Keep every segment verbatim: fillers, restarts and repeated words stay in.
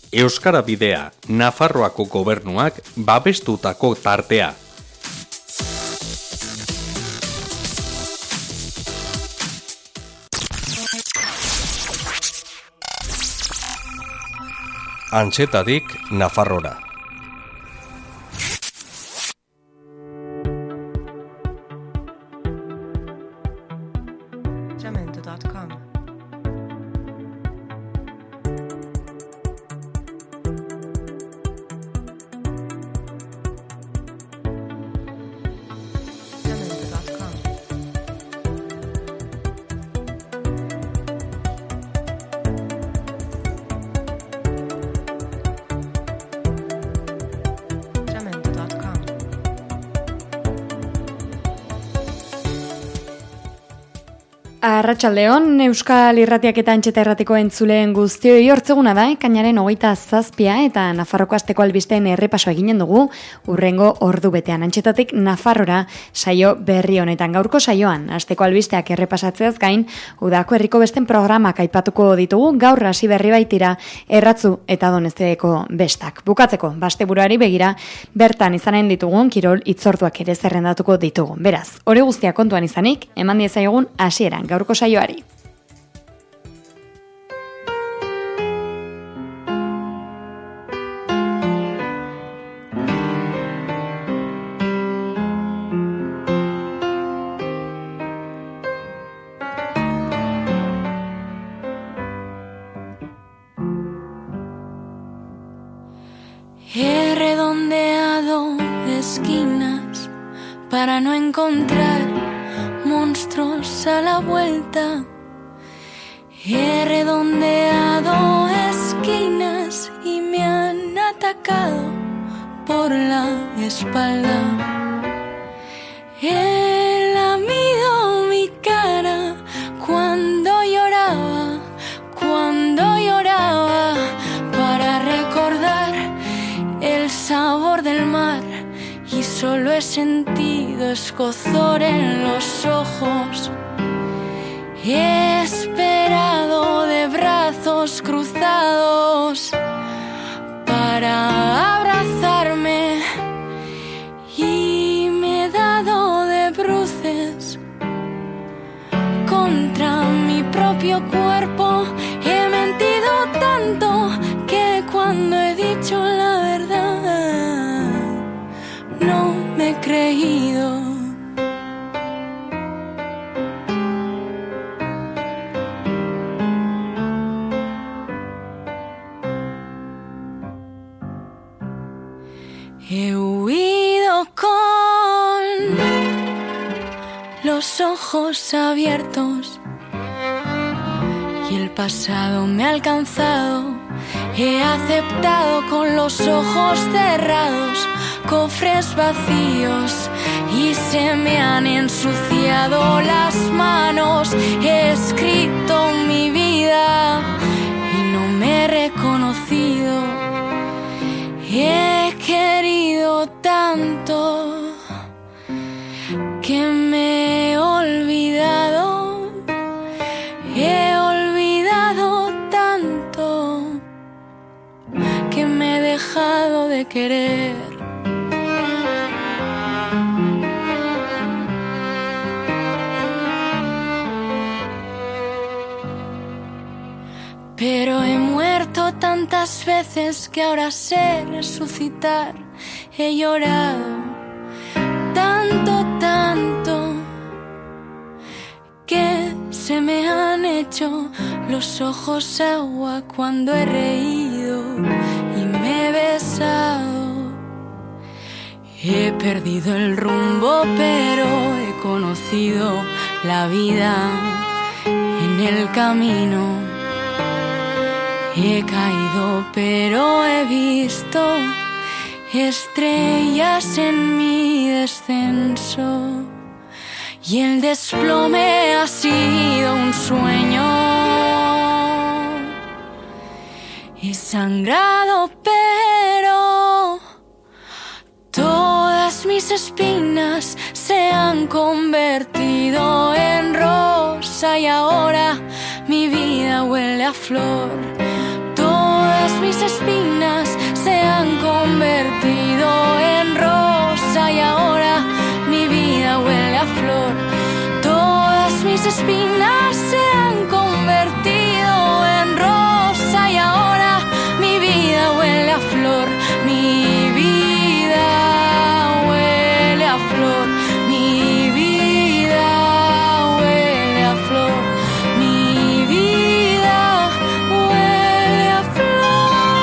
Euskara Bidea, Nafarroako gobernuak babestutako tartea. Antxetadik Nafarrora. Arratsaldeon, Euskal Irratiak eta Antxeta Irratiko entzuleen guztioi hortzeguna da, ekainaren hogeita zazpia eta Nafarroko asteko albisteen errepaso eginen dugu, urrengo ordu betean Antxetatik Nafarrora saio berri honetan. Gaurko saioan, asteko albisteak errepasatzeaz gain, udako herriko besten programak aipatuko ditugu, gaur hasi berri baitira erratzu eta donezteko bestak. Bukatzeko, basteburuari begira, bertan izanen ditugun, kirol itzorduak ere zerrendatuko ditugu. Beraz, hori guztia kontuan izanik, eman diezaiogun hasieran gaurko saioari. He redondeado esquinas para no encontrar monstruos a la vuelta. He redondeado esquinas y me han atacado por la espalda. He lamido mi cara cuando lloraba, cuando lloraba, para recordar el sabor del mar. Y solo he sentido escozor en los ojos. He esperado de brazos cruzados para abrazarme y me he dado de bruces contra mi propio cuerpo. He mentido tanto que cuando he dicho la verdad no me he creído. He huido con los ojos abiertos y el pasado me ha alcanzado. He aceptado con los ojos cerrados cofres vacíos y se me han ensuciado las manos. He escrito mi vida y no me he reconocido. He querido tanto que me he olvidado. He olvidado tanto que me he dejado de querer. Pero he muerto tantas veces que ahora sé resucitar. He llorado tanto, tanto que se me han hecho los ojos agua cuando he reído y me he besado. He perdido el rumbo, pero he conocido la vida en el camino. He caído, pero he visto estrellas en mi descenso. Y el desplome ha sido un sueño. He sangrado, pero todas mis espinas se han convertido en rosa y ahora mi vida huele a flor. Todas mis espinas se han convertido en rosa y ahora mi vida huele a flor. Todas mis espinas se han convertido en rosa y ahora mi vida huele a flor. Mi vida huele a flor. Mi vida huele a flor. Mi vida huele a flor.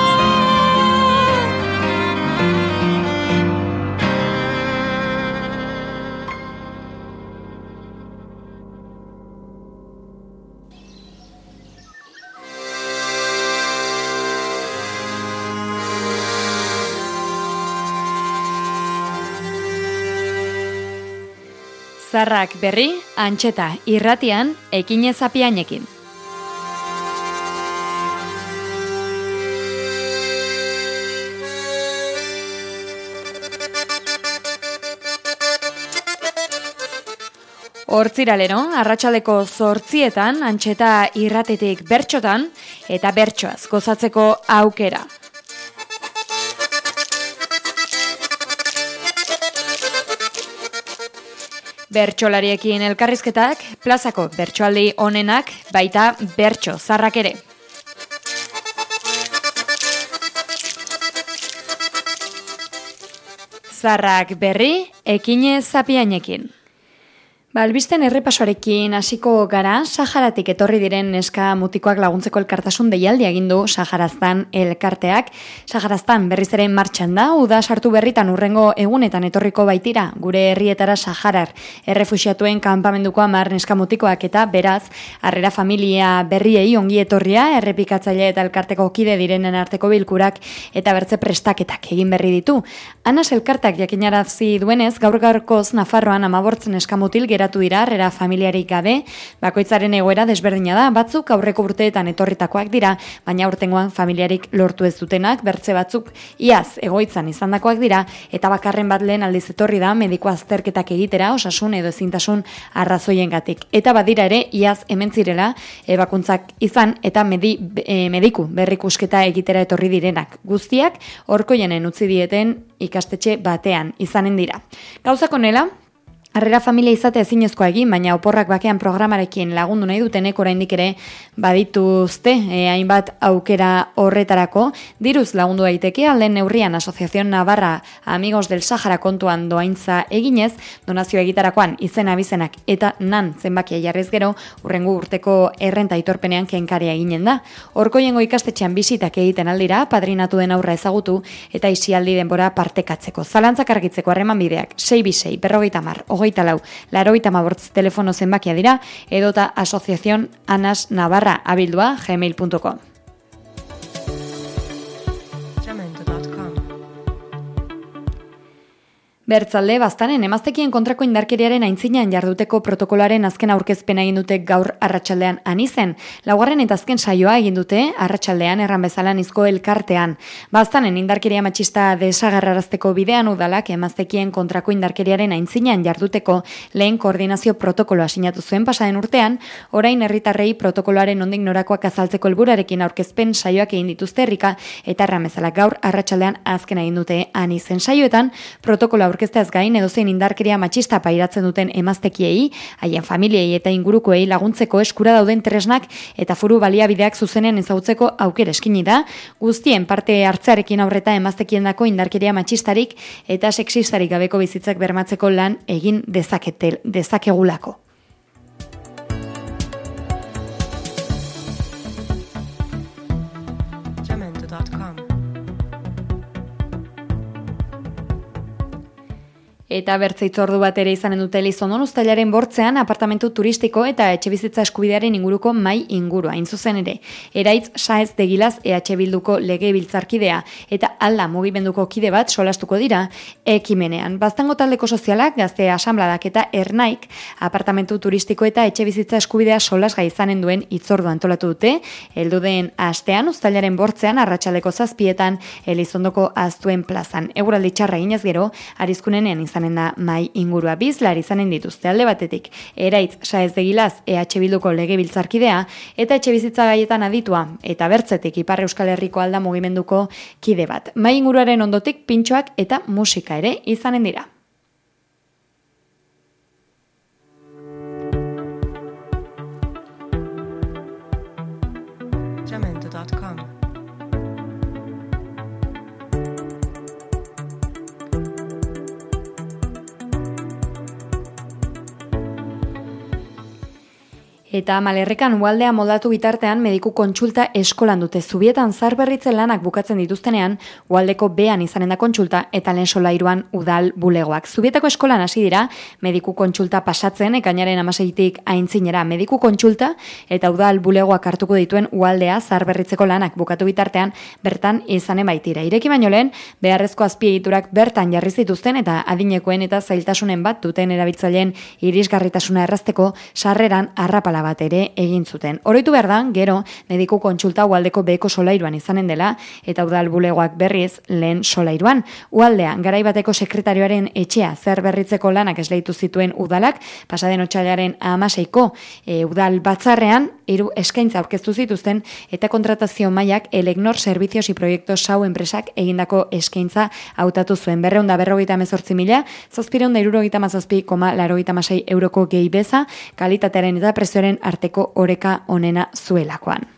Zarrak berri, Antxeta irratian, Ekinez Apiainekin. Hortziralero, arratsaldeko zortzietan, Antxeta irratetik bertxotan, eta bertsoaz gozatzeko aukera. Bertsolariekin elkarrizketak, plazako bertsoaldi onenak, baita bertso zarrak ere. Zarrak berri, Ekinez Apiainekin. Balbisten errepasoarekin hasiko gara, Saharatik etorri diren neska mutikoak laguntzeko elkartasun deialdi egin du Saharaztan elkarteak. Saharaztan berriz ere martxan da, uda sartu berritan urrengo egunetan etorriko baitira, gure herrietara Saharar errefuxiatuen kanpamenduko hamar neska mutikoak eta beraz, harrera familia berriei ongi etorria, errepikatzaile eta elkarteko kide direnen arteko bilkurak eta bertze prestaketak egin berri ditu. Anas elkarteak jakinarazi duenez, gaur gaurkoz Nafarroan hamabost neska mutil geratu dira harrera familiarik gabe, bakoitzaren egoera desberdina da, batzuk aurreko urteetan etorritakoak dira, baina urtengoan familiarik lortu ez dutenak, bertze batzuk iaz egoitzan izandakoak dira, eta bakarren bat lehen aldiz etorri da mediko azterketak egitera, osasun edo ezintasun arrazoiengatik. Eta badira ere, iaz hemen zirela, ebakuntzak izan eta medi, e, mediku berrikusketa egitera etorri direnak. Guztiak, horkoienen utzi dieten ikastetxe batean izanen dira. Gauzak honela, harrera familia izate ezinezkoa egin, baina oporrak bakean programarekin lagundu nahi dutenek oraindik ere badituzte e, hainbat aukera horretarako. Diruz lagundu daiteke alden neurrian Asociación Navarra Amigos del Sahara kontuan doaintza eginez, donazio egitarakoan izen abizenak eta nan zenbakia jarrez gero, urrengo urteko errenta aitorpenean kenkaria eginen da. Horkoiengo ikastetxean bisitak egiten aldira, padrinatu den aurra ezagutu eta isialdi denbora partekatzeko. Zalantzak argitzeko harreman bideak, sei bisei, berrogeita mar, hogeita lau, larogeita hamabortz telefono zenbakia dira, edota Asociación Anas Navarra abildua gmail punto com. Bertzalde, Baztanen emaztekien kontrako indarkeriaren aintzinean jarduteko protokoloaren azken aurkezpena egin dute gaur arratsaldean Anizen. Laugarren eta azken saioa egin dute arratsaldean erran bezala Nizko elkartean. Baztanen indarkeria matxista desagerrarazteko bidean udalak emaztekien kontrako indarkeriaren aintzinean jarduteko lehen koordinazio protokoloa sinatu zuen pasaden urtean, orain herritarrei protokoloaren nondik norakoak azaltzeko helburarekin aurkezpen saioak egin dituzte herrika eta erran bezala gaur arratsaldean azken egin dute Anizen saioetan protokoloa aurkezteaz gain edozein indarkeria matxista pairatzen duten emaztekiei, haien familiei eta ingurukoei laguntzeko eskura dauden tresnak eta foru baliabideak zuzenen ezagutzeko aukera eskaini da, guztien parte hartzearekin aurreta emaztekiendako indarkeria matxistarik eta sexistarik gabeko bizitzak bermatzeko lan egin dezaketel, dezakegulako. Eta bertzeitz ordu bat ere izanen dute Elizondon uztailaren bortzean apartamentu turistiko eta etxebizitza eskubidearen inguruko mai ingurua. Hain zuzen ere, Eraitz Saez de Gilaz E H Bilduko legebiltzarkidea eta Alda mugimenduko kide bat solastuko dira ekimenean. Baztango taldeko sozialak, gazte asanbladak eta Ernaik apartamentu turistiko eta etxebizitza eskubidea solasgai izanen duen hitzordu antolatu dute. Heldu den astean uztailaren bortzean arratsaldeko zazpietan Elizondoko Aztuen plazan. Eguraldi txarra eginez gero, Arizkunenean izanen izanen da mai ingurua. Bizlar izanen dituzte alde batetik Eraitz Saez de Gilaz E H Bilduko legebiltzarkidea eta etxebizitza gaietan aditua eta bertzetik Ipar Euskal Herriko Alda mugimenduko kide bat. Mai inguruaren ondotik pintxoak eta musika ere izanen dira. jamendo punto com Eta Malerrekan ualdea moldatu bitartean mediku kontsulta eskolan dute. Zubietan zaharberritze lanak bukatzen dituztenean, ualdeko bean izanen da kontsulta eta lehen solairuan udal bulegoak. Zubietako eskolan hasi dira mediku kontsulta pasatzen, ekainaren hamaseitik aintzinera mediku kontsulta eta udal bulegoak hartuko dituen ualdea zaharberritzeko lanak bukatu bitartean bertan izanen baitira. Ireki baino lehen, beharrezko azpiegiturak bertan jarri zituzten eta adinekoen eta zailtasunen bat duten erabiltzaileen irisgarritasuna errazteko sarreran arrapala bat ere egin zuten. Oroitu behar da, gero, mediku kontsulta ualdeko beheko solairuan izanen dela eta udal bulegoak berriz lehen solairuan. Ualdea, garaibateko sekretarioaren etxea zer berritzeko lanak esleitu zituen udalak, pasaden otsailaren hamaseiko e, udal batzarrean, hiru eskaintza aurkeztu zituzten eta kontratazio mailak Elecnor Servicios y Proyectos Sau enpresak egindako eskaintza hautatu zuen. Berreunda berrogeita hemezortzi mila, zazpireunda hirurogeita hamazazpi koma laurogeita hamasei euroko gehi beza, kalitatearen eta prezioaren arteko oreka onena zuelakoan.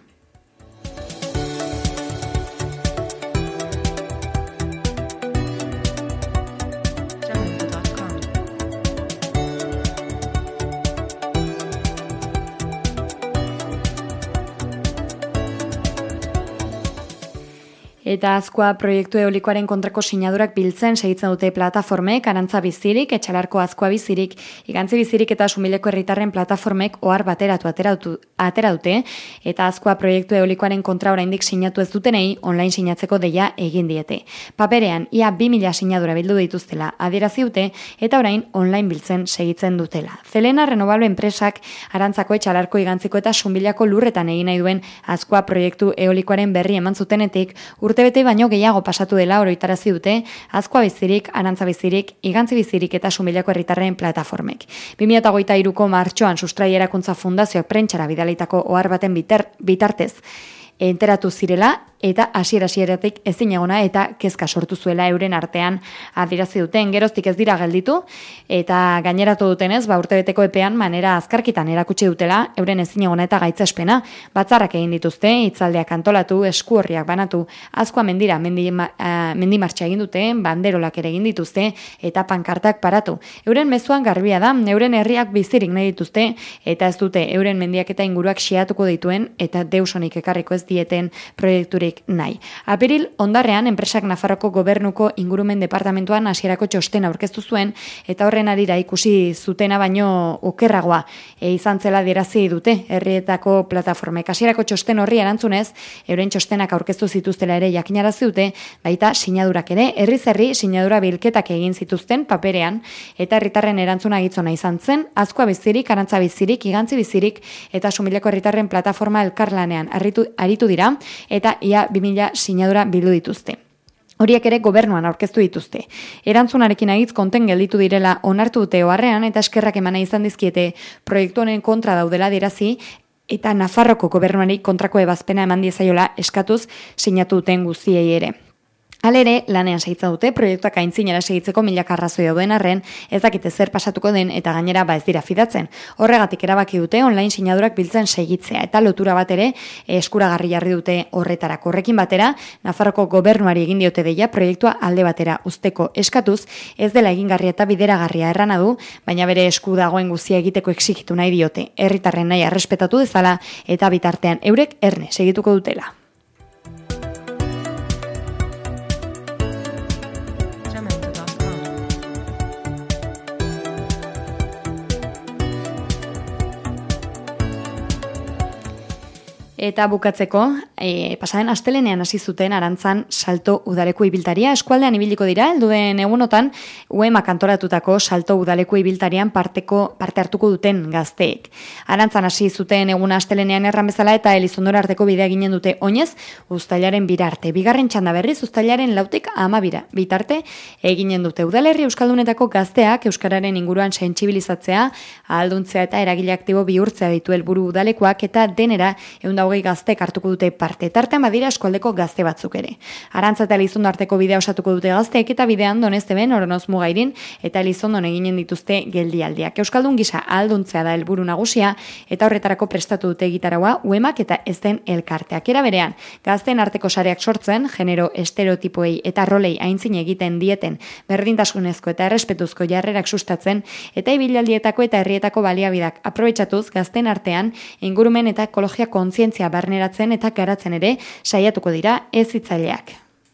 Eta Azkoa proiektu eolikoaren kontrako sinadurak biltzen segitzen dute plataformek, Arantza Bizirik, Etxalarko Azkoa Bizirik, Igantzi Bizirik eta Sumileko herritarren plataformek ohar bateratu ateratu, atera dute, eta Azkoa proiektu eolikoaren kontra oraindik sinatu ez dutenei online sinatzeko deia egin diete. Paperean, ia bi mila sinadura bildu dituztela adierazi dute, eta orain online biltzen segitzen dutela. Zelena Renovable enpresak Arantzako, Etxalarko, Igantziko eta Sumilako lurretan egin nahi duen Azkoa proiektu eolikoaren berri eman zutenetik, urte Urtebete baino gehiago pasatu dela oroitarazi dute Azkoa Bizirik, Arantza Bizirik, Igantzi Bizirik eta Sumilako herritarren plataformek. bi mila hogeita hiruko martxoan Sustrai Erakuntza Fundazioak prentxara bidalitako ohar baten biter, bitartez enteratu zirela eta hasiera-hasieratik ezin egona eta kezka sortu zuela euren artean adierazi duten. Geroztik ez dira gelditu eta gaineratu dutenez, ba urtebeteko epean manera azkarkitan erakutsi dutela euren ezin egona eta gaitzespena. Batzarrak egin dituzte, hitzaldiak antolatu, eskuorriak banatu, Azkoa mendira mendi, uh, mendi martxa egin dute, banderolak ere egin dituzte eta pankartak paratu. Euren mezuan garbia da, euren herriak bizirik nahi dituzte eta ez dute euren mendiak eta inguruak xiatuko dituen eta deusonik ekarriko ez dieten proiekturik nahi. Apiril ondarrean enpresak Nafarroko gobernuko ingurumen departamentuan hasierako txostena aurkeztu zuen eta horren arira ikusi zutena baino okerragoa e, izan zela adierazi dute herrietako plataformek. Hasierako txosten horri erantzunez, euren txostenak aurkeztu zituztela ere jakinarazi dute, baita sinadurak ere herriz herri sinadura bilketak egin zituzten paperean eta herritarren erantzuna gitzona izan zen Azkoa Bizirik, Arantza Bizirik, Igantzi Bizirik eta Sumileko herritarren plataforma elkarlanean aritu, aritu dira eta ia bi mila sinadura bildu dituzte. Horiek ere gobernuan aurkeztu dituzte. Erantzunarekin agitz konten gelditu direla onartu dute oharrean eta eskerrak emana izan dizkiete proiektu honen kontra daudela adierazi eta Nafarroko gobernuari kontrako ebazpena eman diezaiola eskatuz sinatu duten guztiei ere. Halere, lanean segitza dute, proiektuak aintzinera segitzeko milaka arrazoi dauden arren, ez dakite zer pasatuko den eta gainera ba ez dira fidatzen. Horregatik erabaki dute online sinadurak biltzen segitzea eta lotura bat ere eskuragarri jarri dute horretarako. Horrekin batera, Nafarroko gobernuari egin diote deia proiektua alde batera uzteko eskatuz, ez dela egingarria eta bideragarria errana du, baina bere esku dagoen guztia egiteko exigitu nahi diote. Herritarren nahi errespetatu dezala eta bitartean eurek erne segituko dutela. Eta bukatzeko, e, pasaren astelenean hasi zuten Arantzan Salto udaleku ibiltaria. Eskualdean ibiliko dira, helduen egunotan, U E M ak antolatutako Salto udaleku ibiltarian parteko, parte hartuko duten gazteek. Arantzan hasi zuten egun astelenean erran bezala eta Elizondora arteko bidea ginen dute oinez, uztailaren birarte. Bigarren txanda berriz, uztailaren lautik amabira. Bitarte, eginen dute udalerri euskaldunetako gazteak euskararen inguruan sentsibilizatzea, ahalduntzea eta eragile aktibo bihurtzea ditu helburu udalekoak eta denera ehun eta hogei gaztek hartuko dute parte. Tartean badira eskualdeko gazte batzuk ere. Arantza eta Elizondo arteko bidea osatuko dute gazteek eta bidean Donezteben, Oronoz Mugairin eta Elizondon eginen dituzte geldialdiak. Euskaldun gisa ahalduntzea da helburu nagusia eta horretarako prestatu dute gitaraua U E M ak eta ez den elkarteak. Era berean, gazteen arteko sareak sortzen, genero estereotipoei eta rolei aintzin egiten dieten berdintasunezko eta errespetuzko jarrerak sustatzen eta ibilaldietako eta herrietako baliabideak aprobetxatuz gazteen artean ingurumen eta ekologia kontzientzia barneratzen eta garatzen ere saiatuko dira hezitzaileak.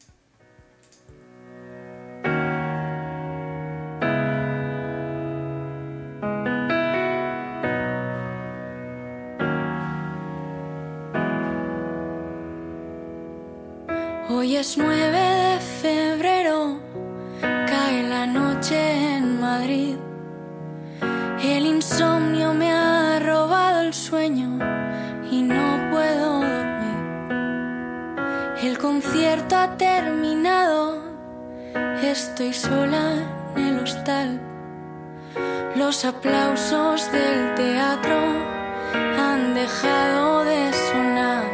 Hoy es nueve de febrero, cae la noche en Madrid. El insomnio me ha robado el sueño y no puedo dormir. El concierto ha terminado, estoy sola en el hostal. Los aplausos del teatro han dejado de sonar.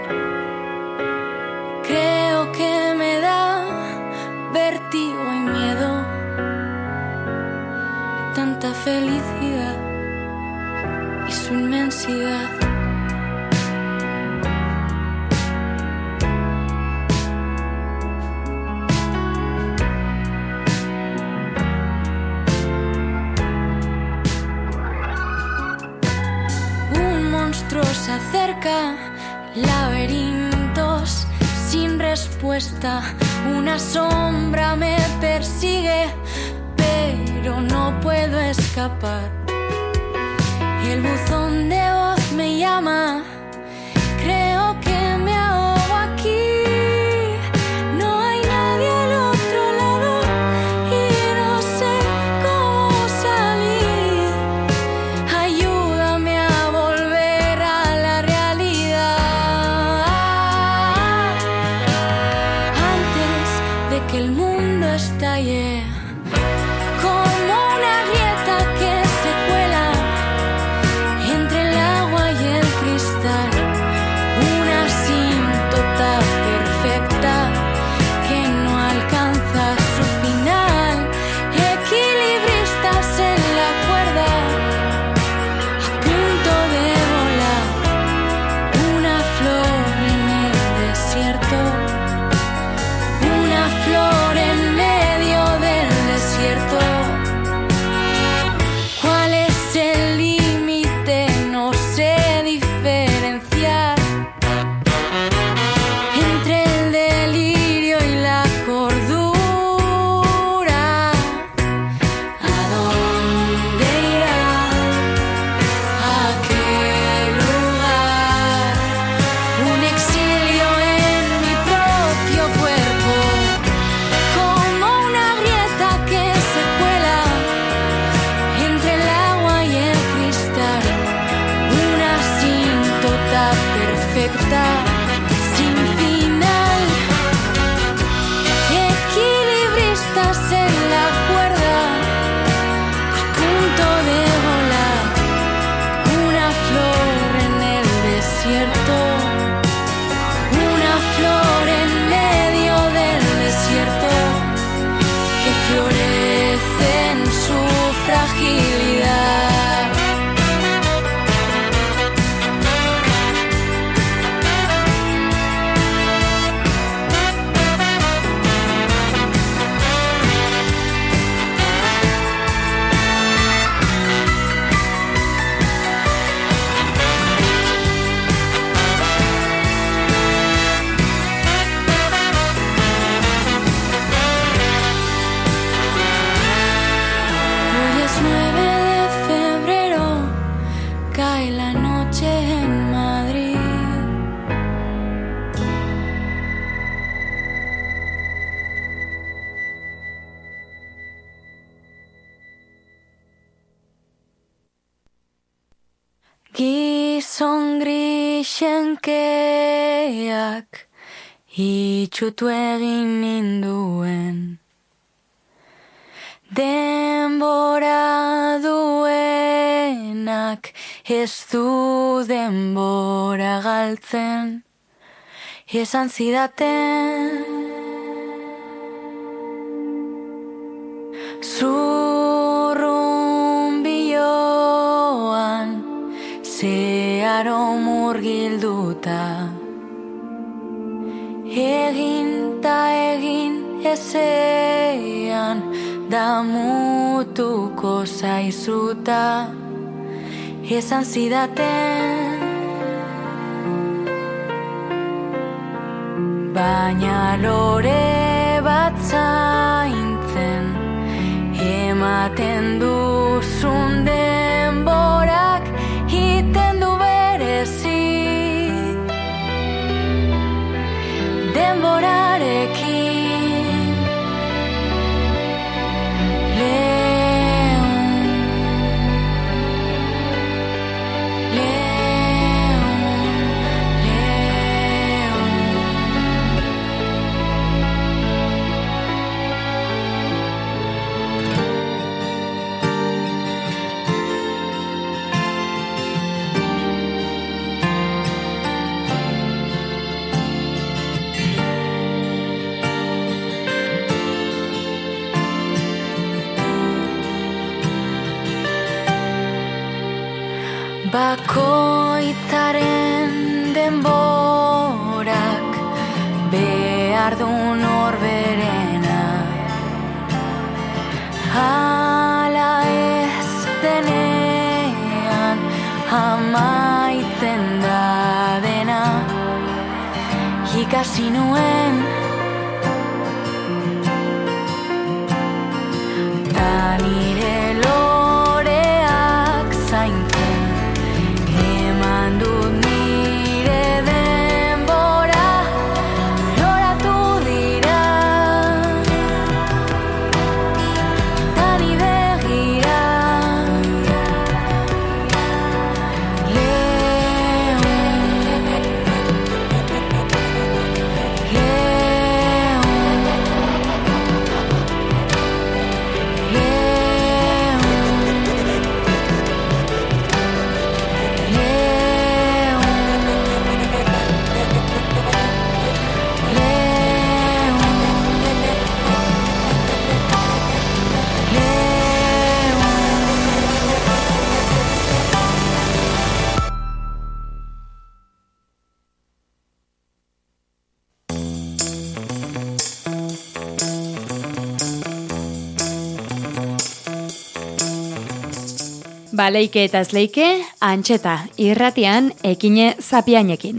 Creo que me da vértigo y miedo, tanta felicidad y su inmensidad. Un monstruo se acerca, laberintos sin respuesta, una sombra me persigue, pero no puedo escapar. El buzón de voz me llama, creo que me ahogo aquí. No hay nadie al otro lado y no sé cómo salir. Ayúdame a volver a la realidad antes de que el mundo estalle. nueve de Neon grisenkeak itxutu egin ninduen. Denbora duenak ez du denbora galtzen, esan zidaten. Zurrunbioan zeharo murgilduta, egin ta egin ezean damutuko zaizuta, esan zidaten. Baina lore bat zaintzen ematen duzun denborak iten du berezi. Denborarekin Leon, Leon, Leon. Bakoitzaren denborak behar du norberena, hala ez denean amaitzen da dena. Ikasi nuen ta nire loreak zaintzen, eman dut nire denbora, loratu dira ta ni begira. Leon, Leon, Baleike eta esleike, Antxeta, irratian Ekine Zapiainekin.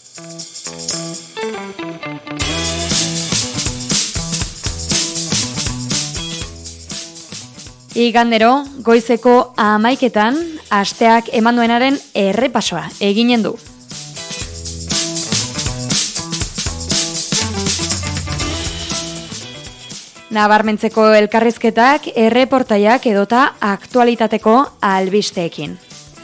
Igandero, goizeko hamaiketan, asteak eman duenaren errepasoa eginen du. Nabarmentzeko elkarrizketak, erreportaiak edota aktualitateko albisteekin.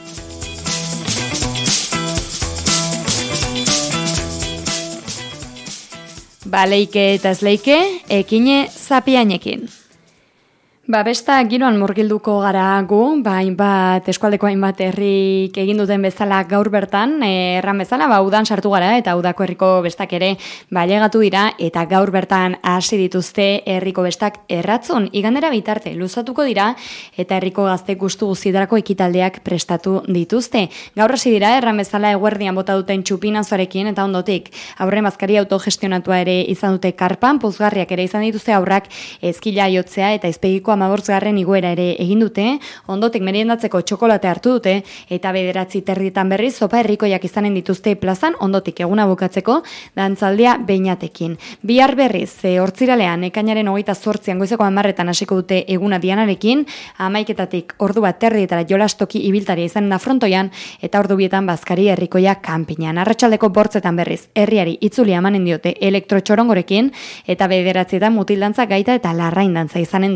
Baleike eta esleike, Ekine Zapiainekin. Ba, besta giroan murgilduko gara gu, ba, hainbat, eskualdeko hainbat herrik egin duten bezala gaur bertan, erran bezala, ba, udan sartu gara, eta udako herriko bestak ere bailegatu dira, eta gaur bertan hasi dituzte herriko bestak erratzun, igandera bitarte, luzatuko dira, eta herriko gazte gustu guztietarako ekitaldeak prestatu dituzte. Gaur hasi dira, erran bezala eguerdian bota duten txupinazoarekin, eta ondotik, aurre mazkari autogestionatua ere izan dute karpan, puzgarriak ere izan dituzte aurrak ezkila jotzea, eta izpegiko amabortzgarren igoera ere egin dute, ondotik meriendatzeko txokolate hartu dute, eta bederatzi terrietan berriz sopa herrikoiak izanen dituzte plazan, ondotik eguna bukatzeko dantzaldia beinatekin. Bihar berriz, e, hortziralean, ekainaren hogeita zortzian goizeko hamarretan hasiko dute eguna dianarekin, hamaiketatik ordu bat terrietara jolastoki ibiltaria izanen da frontoian, eta ordu bietan bazkari herrikoia kanpinan. Arratsaldeko bortzetan berriz, herriari itzuli emanen diote elektrotxorongorekin, eta bederatzietan mutildantza gaita eta larraindantza izanen dute.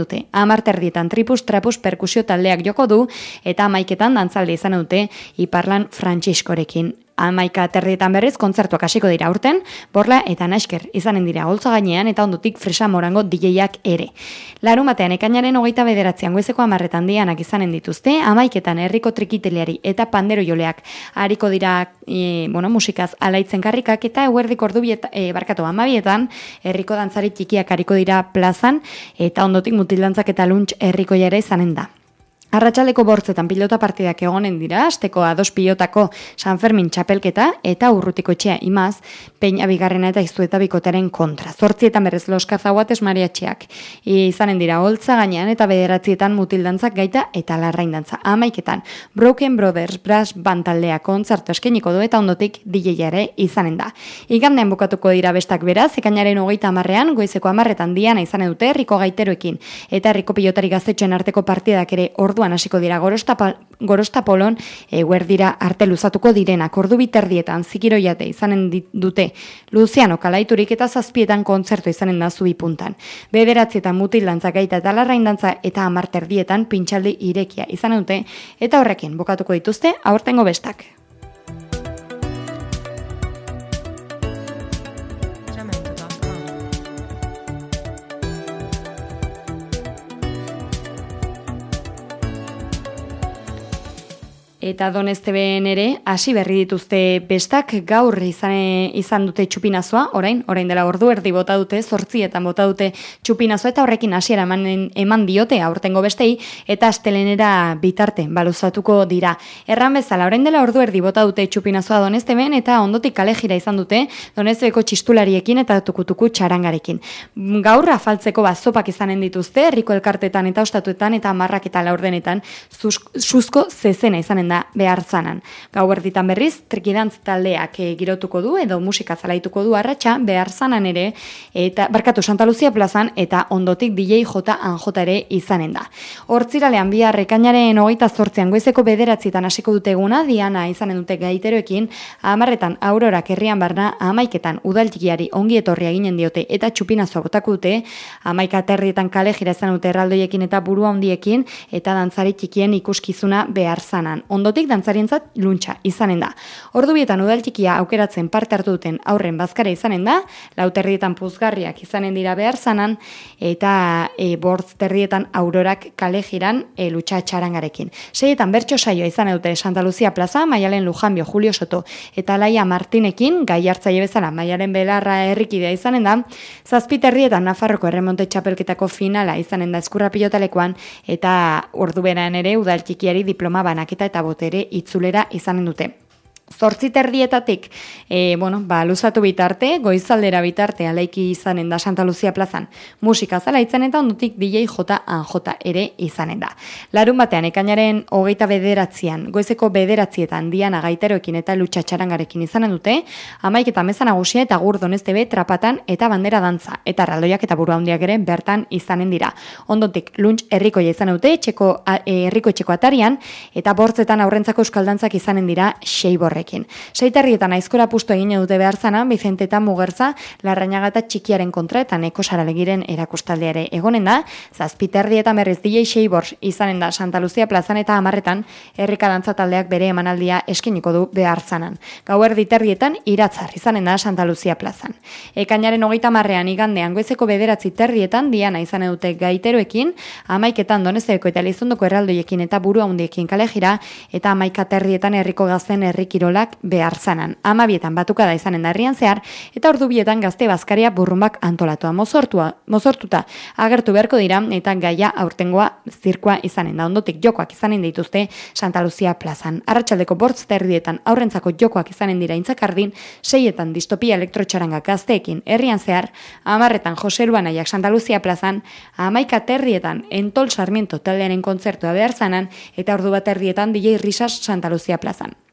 amarterdietan tripus trapus perkusio taldeak joko du, eta amaiketan dantzalde izan dute Iparlan Frantziskorekin. Amaika terdietan berriz kontzertuak hasiko dira aurten, Borla eta Nasker izanen dira holtza gainean eta ondotik Fresa Morango D J-ak ere. Larun batean ekainaren hogeita bederatzean goizeko hamarretan dianak izanen dituzte, amaiketan herriko trikiteliari eta pandero joleak hariko dira e, bueno, musikaz alaitzen karrikak eta eguerdik ordu bieta, e, barkatu amabietan herriko dantzari txikiak hariko dira plazan eta ondotik mutildantzak eta luntz herriko jara izanen da. Arratsaldeko bortzetan pilota partidak egonen dira, asteko ados pilotako San Fermin txapelketa eta urrutiko etxea imaz, Peña bigarrena eta Iztueta bikotaren kontra. Zortzietan berrez Los Cazaguates mariatxiak. Izanen dira holtza gainean eta bederatzietan mutildantzak gaita eta larraindantza. Amaiketan, Broken Brothers Brass Band taldea kontzertu eskeniko du eta ondotik D J ere izanen da. Igandean bukatuko dira bestak beraz, ekainaren hogeita hamarrean, goizeko hamarretan diana izanen dute herriko gaiteroekin eta herriko pilotari gaztetxoen arteko partidak ere orduan hasiko dira Gorostapolon eguerdira arte luzatuko direnak ordu biterdietan zikiro jate izanen dute Luciano Kalaiturik eta zazpietan kontzertu izanen da zubi puntan. Bederatzietan mutildantza gaita eta larraindantza eta amarterdietan pintxaldi irekia izanen dute eta horrekin bukatuko dituzte aurtengo bestak. Eta Donesteben ere, hasi berri dituzte bestak gaur izan, izan dute txupinazoa, orain, orain dela ordu erdi bota dute, zortzietan bota dute txupinazoa, eta horrekin hasiera eman, eman diote aurtengo bestei, eta astelenera bitarte baluzatuko dira. Erran bezala, orain dela ordu erdi bota dute txupinazoa Donesteben, eta ondotik kale jira izan dute Donestebeko txistulariekin eta tukutuku txarangarekin. Gaur afaltzeko bazopak izanen dituzte, herriko elkartetan eta ostatuetan eta marrak eta laurdenetan suzko zezena izanen da behar zanan. Gau erditan berriz, trikidantz taldeak e, girotuko du, edo musika zalaituko du arratsa behar zanan ere, eta barkatu Santa Lucia plazan, eta ondotik D J J Anjota ere izanen da. Hortziralean bihar ekainaren hogeita zortzean goizeko bederatzietan hasiko dute eguna, diana izanen dute gaiteroekin, hamarretan aurorak herrian barna, amaiketan udaltxikiari ongi etorria ginen diote, eta txupinazoa botako dute, amaika terrietan kale jira izan dute erraldoiekin eta burua handiekin, eta dantzari txikien ikuskizuna behar zanan. Ondotik dantzarientzat luntxa izanen da. Ordubietan udaltxikia aukeratzen parte hartu duten aurren bazkara izanen da, lauterrietan puzgarriak izanen dira behar zanan, eta e, bortz terrietan aurorak kale jiran e, lutxa txarangarekin. Seietan bertso saioa izan dute Santa Lucia plaza, Maialen Lujanbio, Julio Soto, eta Laia Martinekin, gai hartzaile bezala Maialen Belarra herrikidea izanen da, zazpiterrietan Nafarroko erremonte txapelketako finala izanen da Ezkurra pilotalekoan, eta orduberan ere udaltxikiari diploma banaketa eta botere itzulera izanen dute. Zortzi terdietatik, e, bueno, ba, luzatu bitarte, goizaldera bitarte alaiki izanen da Santa Lucia plazan musika zalaitzen eta ondotik D J J Anjota ere izanen da. Larun batean, ekainaren hogeita bederatzean, goizeko bederatzietan diana gaiteroekin eta lutxa txarangarekin izanen dute, amaik eta meza nagusia eta gur Donestebe trapatan eta bandera dantza, eta erraldoiak eta buru handiak ere bertan izanen dira. Ondotik, luntz herrikoia izan dute, etxeko, e, herriko etxeko atarian, eta bortzetan aurrentzako euskaldantzak izanen dira Seibor. Seiterrietan aizkora pustu egin dute behar zana, Vicente eta Mugertza, Larrañaga eta Txikiaren kontra eta Neko Saralegiren erakustaldeare egonen da, zazpiterrietan berriz D J Seibors izanen da Santa Lucia plazan eta hamarretan herrika dantza taldeak bere emanaldia eskeniko du behar zanan. Gauerdi terrietan iratzar izanen da Santa Lucia plazan. Ekainaren hogeita marrean igandean goizeko bederatzi terrietan diana izanen dute gaiteroekin, amaiketan Donestebeko eta Elizondoko erraldoiekin eta buru handiekin kale jira, eta amaika terrietan herriko gazten herrikiro behar zanan. Amabietan batuka da izanen da herrian zehar, eta ordubietan gazte bazkaria burrumbak antolatua mozortua, mozortuta agertu beharko dira, eta gaia aurtengoa zirkua izanen da. Ondotik jokoak izanen dituzte Santa Lucia plazan. Arratsaldeko bortz terdietan aurrentzako jokoak izanen dira intzakardin, seietan distopia elektrotxaranga gazteekin herrian zehar, amarretan Jose Luanaiak Santa Lucia plazan, amaika terrietan Entol Sarmiento taldearen kontzertua behar zanan, eta ordu bat erdietan D J Risas Santa Lucia plazan.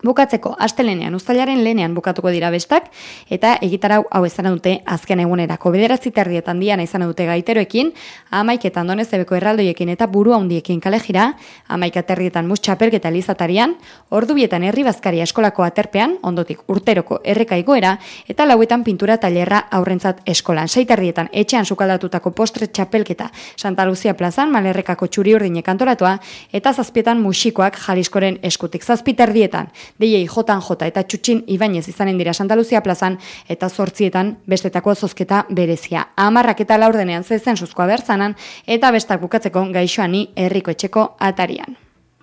Bukatzeko, astelenean, uztailaren lehenean bukatuko dira bestak, eta egitarau hau izan dute azken egunerako. Bederatzi terdietan diana izan dute gaiteroekin, hamaiketan Donezebeko erraldoiekin eta buru handiekin kalejira, hamaika terdietan mus txapelketa elizatarian, ordubietan herri bazkaria eskolako aterpean, ondotik urteroko erreka igoera, eta lauetan pintura tailerra aurrentzat eskolan. Sei terdietan etxean sukaldatutako postre txapelketa Santa Lucia plazan, Malerrekako txuri urdinek antolatua, eta zazpietan musikoak Jaliskoren eskutik. Zazpi terdietan, D J Jotan Jota eta Txutxin Ibañez izanen dira Santa Lucia plazan eta zortzietan bestetako zozketa berezia. Amarrak eta laurdenean zezen suzkoa bertzanan eta bestak bukatzeko gaixoani herriko etxeko atarian.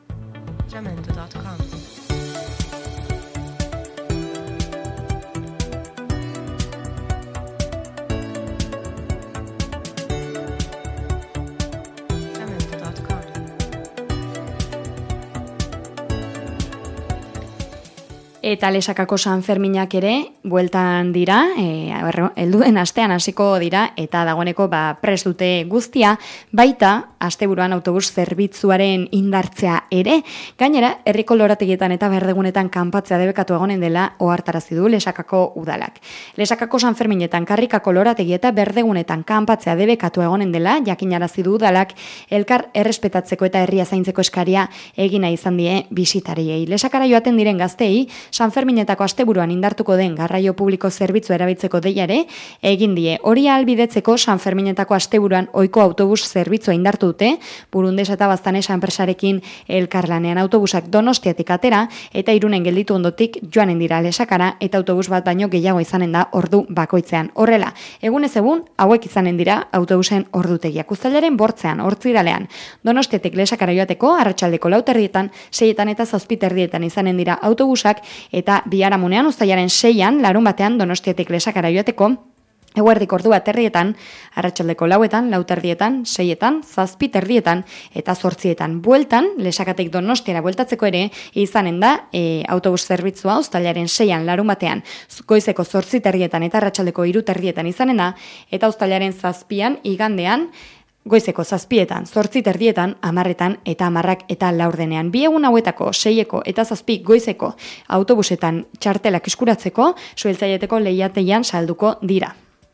Eta Lesakako San Ferminak ere, bueltan dira, e, helduen astean hasiko dira, eta dagoeneko ba, prest dute guztia, baita, asteburuan autobus zerbitzuaren indartzea ere, gainera, herriko lorategietan eta berdegunetan kanpatzea debekatu egonen dela ohartarazi du Lesakako udalak. Lesakako San Ferminetan karrikako lorategi eta berdegunetan kanpatzea debekatu egonen dela, jakinarazi du udalak, elkar errespetatzeko eta herria zaintzeko eskaria egina izan die bisitariei. Lesakara joaten diren gaztei, San Ferminetako asteburuan indartuko den garraio publiko zerbitzu erabiltzeko deiare, egin die. Hori ahalbidetzeko San Ferminetako asteburuan ohiko autobus zerbitzua indartu dute, Burundesa eta Baztanesa enpresarekin elkarlanean autobusak Donostiatik atera, eta Irunen gelditu ondotik joanen dira Lesakara, eta autobus bat baino gehiago izanen da ordu bakoitzean. Horrela, egunez egun, hauek izanen dira autobusen ordutegiak. Uztailaren bortzean, hortziralean, Donostiatik Lesakara joateko, arratsaldeko lau terdietan, seietan eta zazpi terdietan izanen dira autobusak, eta biharamunean uztailaren seian, larun batean Donostiatik Lesakara joateko, eguerdik ordua terdietan, arratsaldeko lauetan, lau terdietan, seietan, zazpi terdietan, eta zortzietan. Bueltan, Lesakatik Donostiara bueltatzeko ere, izanen da e, autobus zerbitzua uztailaren seian, larun batean, goizeko zortzi terdietan eta arratsaldeko hiru terdietan izanen da, eta uztailaren zazpian, igandean, goizeko zazpietan, zortzi terdietan, amarretan eta amarrak eta laurdenean. Bi egun hauetako seieko eta zazpi goizeko autobusetan txartelak eskuratzeko, suhiltzaileteko lehiateian salduko dira.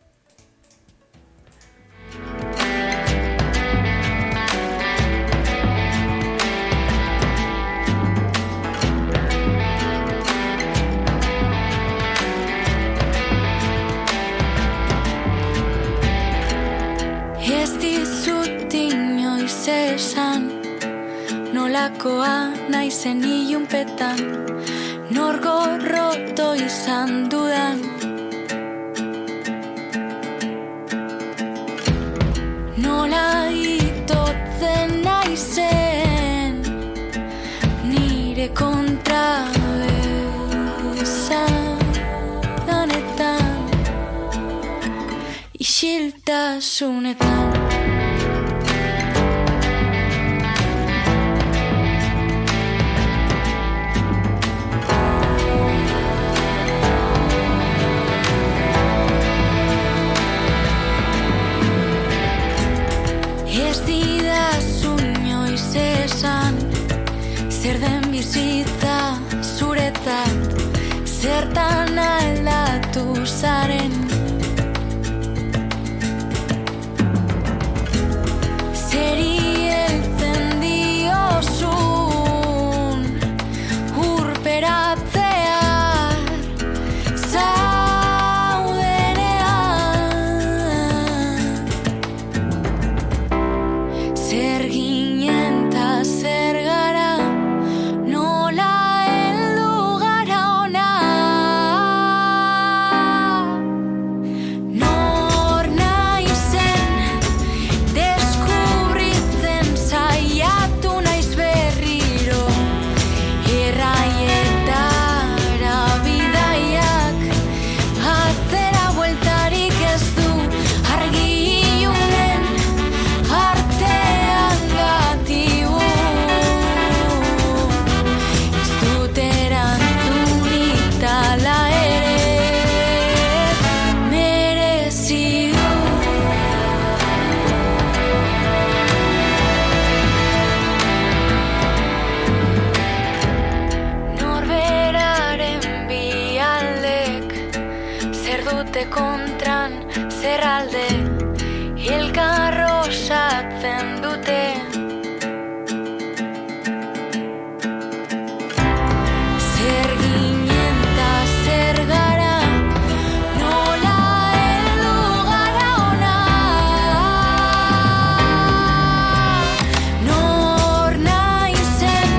Esan nolakoa naizen ilunpetan, nor gorroto izan dudan, nola itotzen naizen nire kontra bezadanetan, isiltasunetan. Zer den bizitza zuretzat, zertan aldatu zaren, zeri heltzen diozun urperatzear zaudenean, zer ginen ta zer gara, nola heldu gara ona, dute kontran zerralde elkarro osatzen dute. Zer ginen ta zer gara, nola heldu gara ona. Nor naizen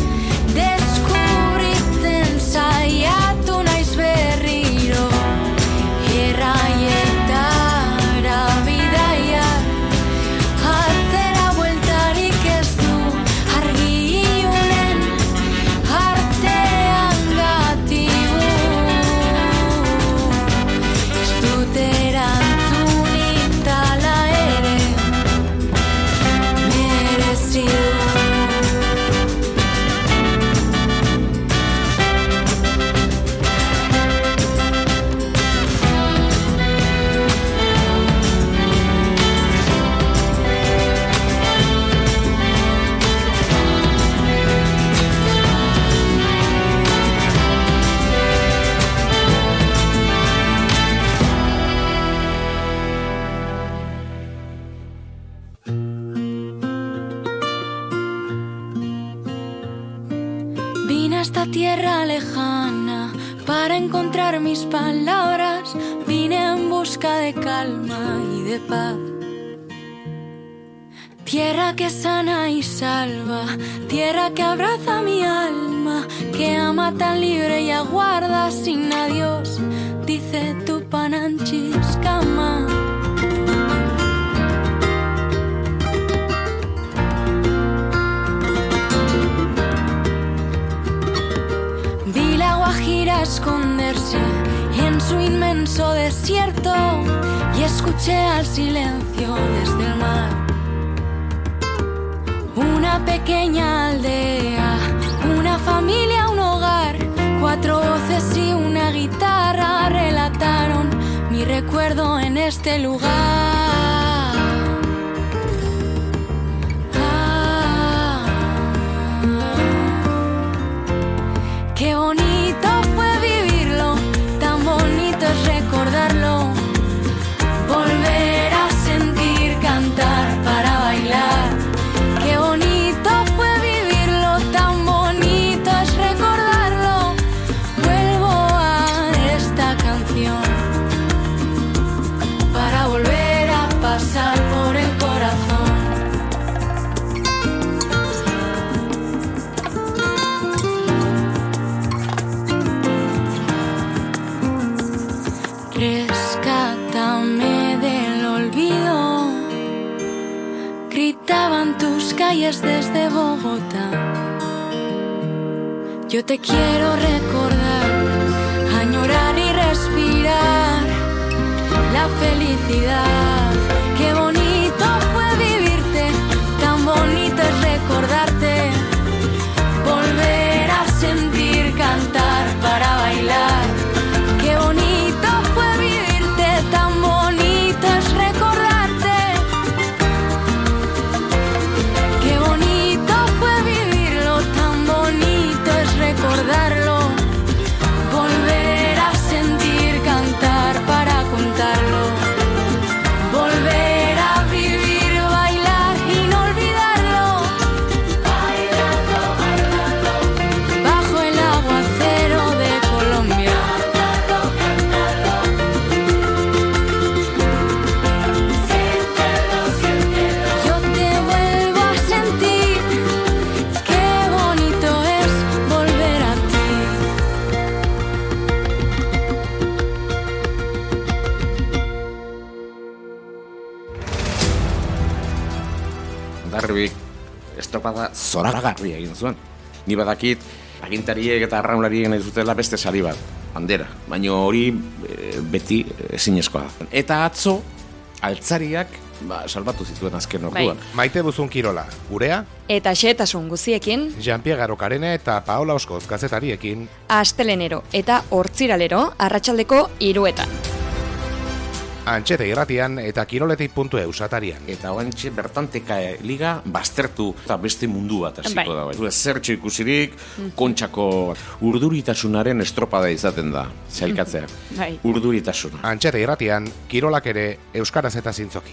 deskubritzen saiatu naiz berriro. Erraietara bidaiak atzera bueltarik ez du, argi ilunen artean gatibu. Ez dut erantzunik tala ere merezi du. Vine a esta tierra lejana para encontrar mis palabras. Vine en busca de calma y de paz. Tierra que sana y salva, tierra que abraza mi alma, que ama tan libre y aguarda sin adiós, dice Tupananchis Kama. Vi la Guajira esconderse en su inmenso desierto y escuché al silencio desde el mar. Una pequeña aldea, una familia, un hogar, cuatro voces y una guitarra relataron mi recuerdo en este lugar. Ah, qué bonito fue vivirlo, tan bonito es recordarlo, volver a sentir cantar para bailar. Qué bonito fue vivirlo, tan bonito es recordarlo. Vuelvo a esta canción para volver a pasar por el corazón. Rescátame del olvido, gritaban tus calles desde Bogotá. Yo te quiero recordar, añorar y respirar la felicidad. Qué bonito fue vivirte, tan bonito es recordarte, volver a sentir cantar para bailar. Qué bonito fue vivirte, tan bonito es recordarte. Qué bonito fue vivirlo, tan bonito es recordarlo, volver a sentir cantar para contarlo, volver a vivir, bailar y no olvidarlo. Bailando, bailando, bajo el aguacero de Colombia. Cantando, cantando, siéntelo, siéntelo. Yo te vuelvo a sentir, qué bonito es volver a ti. Garbi, estropada zoragarria egin zuen. Ni badakit, agintariek eta arraunlariek nahi zutela beste sari bat, bandera. Baina hori e, beti ezinezkoa da. Eta atzo, altzariak ba, salbatu zituen azken orduan. Maite Buzun Kirola, gurea, Eta xehetasun guziekin, Jean-Pierre Garokarene eta Paola Oskoz kazetariekin. astelenero eta hortziralero arratsaldeko hiruetan. Antxeta irratian eta kiroletik puntu eu satarian. Eta oantxe bertanteka liga baztertu eta beste mundu bat hasiko Bai. da. Bai. Zertxo ikusirik, kontxako urduritasunaren estropada izaten da, zailkatzea. Bai. Urduritasuna. Antxeta irratian, kirolak ere euskaraz eta zintzoki.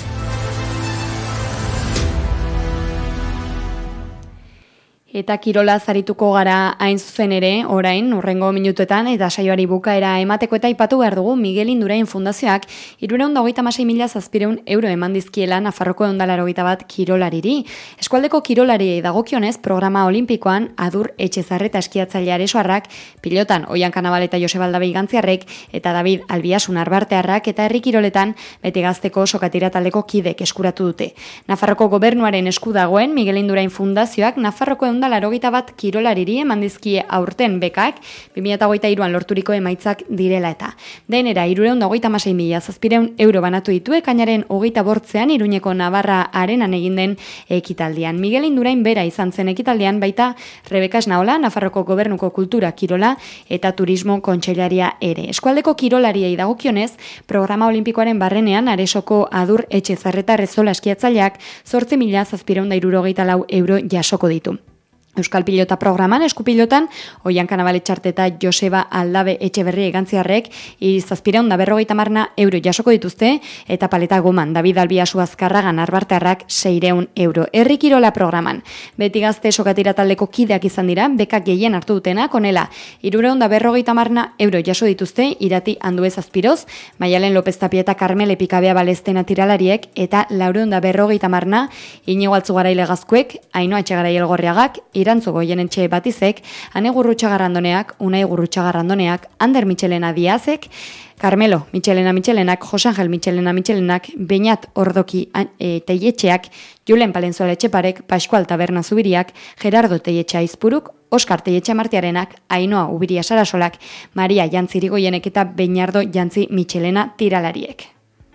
Eta kirola zarituko gara hain zuzen ere, orain, urrengo minutuetan, eta saioari bukaera emateko eta aipatu behar dugu Miguel Indurain Fundazioak hirurehun eta hogeita hamasei mila zazpiehun euro eman dizkiela Nafarroko ehun eta laurogeita bat kirolariri. Eskualdeko kirolariei dagokionez, programa olimpikoan Adur Etxezarreta eskiatzaile aresoarrak, pilotan Oian Kanabal eta Joseba Aldabei Gantziarrek, eta David Albiasun Arbartearrak eta herri kiroletan beti gazteko sokatira taldeko kidek eskuratu dute. Nafarroko gobernuaren esku dagoen Miguel Indurain Fundazioak Nafarroko ehun eta laurogeita bat kirolariri eman dizkie aurten bekak, bi mila hogeita hiruan lorturiko emaitzak direla eta. Denera, hirurehun eta hogeita hamasei mila zazpiehun euro banatu ditu ekainaren hogeita bortzean Iruñeko Navarra arenan egin den ekitaldian. Miguel Indurain bera izan zen ekitaldian, baita Rebeka Esnaola, Nafarroko Gobernuko Kultura Kirola eta Turismo Kontseilaria ere. Eskualdeko kirolariei dagokionez, programa olimpikoaren barrenean Aresoko Adur Etxezarreta Rezola eskiatzaileak zortzi mila zazpiehun eta hirurogeita lau euro jasoko ditu. Euskal Pilota programan, eskupilotan, Oian Kanabal Etxarte eta Joseba Aldabe Etxeberri Gantziarrek zazpiehun eta berrogeita marna euro jasoko dituzte, eta paleta goman, David Albiasu Azkarragan Arbartearrak seiehun euro. Herri kirola programan, beti gazte sokatira taldeko kideak izan dira, bekak gehien hartu dutenak, onela, hirurehun eta berrogeita marna euro jaso dituzte, Irati Anduez Azpiroz, Maialen López Tapia eta Carmele Pikabea Balestena tiralariek, eta laurehun eta berrogeita marna Inigo Altzugaraile Gazkuek, Ainhoa Etxegarai Elgorriagak, Irantzu Goienetxe Batizek, Ane Gurrutxagarrandoneak, Unai Gurrutxagarrandoneak, Ander Michelena Diazek, Carmelo Michelena Michelenak, Jose Angel Michelena Michelenak, Beñat Ordoki e, Teietxeak, Julen Palenzuela Etxeparek, Pascual Taberna Zubiriak, Gerardo Teietxe Aizpuruk, Oskar Teietxe Martiarenak, Ainhoa Ubiria Sarasolak, Maria Jantzi Irigoienek eta Beñardo Jantzi Michelena tiralariek.